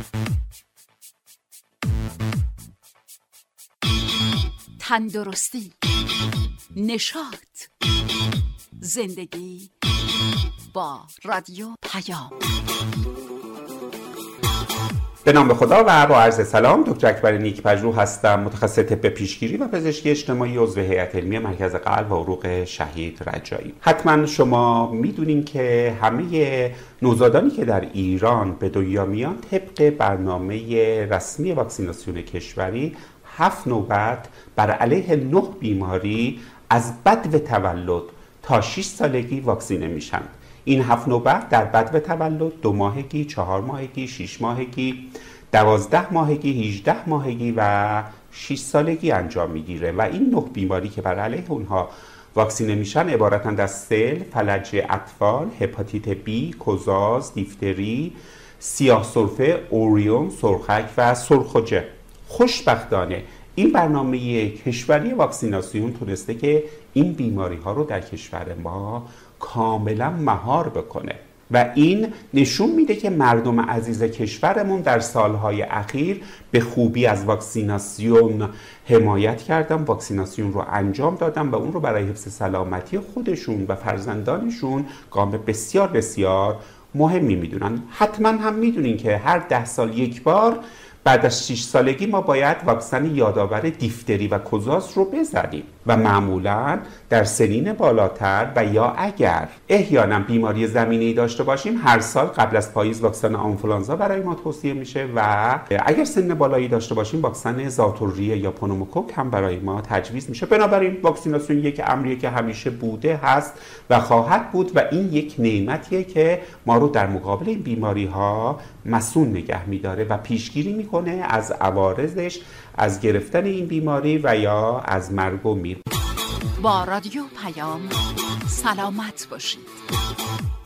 تندرستی، نشاط، زندگی با رادیو پیام. به نام خدا و با عرض سلام، دکتر اکبر نیک‌پژوه هستم، متخصص طب پیشگیری و پزشکی اجتماعی، عضو هیئت علمی مرکز قلب و عروق شهید رجایی. حتما شما میدونین که همه نوزادانی که در ایران به دنیا میان طبق برنامه رسمی واکسیناسیون کشوری 7 نوبت بر علیه 9 بیماری از بدو تولد تا 6 سالگی واکسینه میشن. این 7 نوبت در بدو تولد 2 ماهگی، 4 ماهگی، 6 ماهگی، 12 ماهگی، 18 ماهگی و 6 سالگی انجام میگیره و این 9 بیماری که بر علیه اونها واکسینه میشن عبارتند از سل، فلج اطفال، هپاتیت بی، کوزاز، دیفتری، سیاه سرفه، اوریون، سرخک و سرخوجه. خوشبختانه این برنامه کشوری واکسیناسیون تونسته که این بیماری ها رو در کشور ما کاملا مهار بکنه و این نشون میده که مردم عزیز کشورمون در سالهای اخیر به خوبی از واکسیناسیون حمایت کردن، واکسیناسیون رو انجام دادن و اون رو برای حفظ سلامتی خودشون و فرزندانشون گام بسیار بسیار مهمی میدونن. حتما هم میدونین که هر 10 سال یک بار بعد از 6 سالگی ما باید واکسن یادآور دیفتری و کوزاز رو بزنیم و معمولاً در سنین بالاتر و یا اگر احیانا بیماری زمینه‌ای داشته باشیم هر سال قبل از پاییز واکسن آنفولانزا برای ما توصیه میشه و اگر سن بالایی داشته باشیم واکسن ذات‌الریه یا پنوموکوک هم برای ما تجویز میشه. بنابراین واکسیناسیون یک امریه که همیشه بوده، هست و خواهد بود و این یک نعمتیه که ما رو در مقابل این بیماری‌ها مسئول نگه می‌داره و پیشگیری می‌کنه از عوارضش، از گرفتن این بیماری و یا از مرگ و میر. با رادیو پیام سلامت باشید.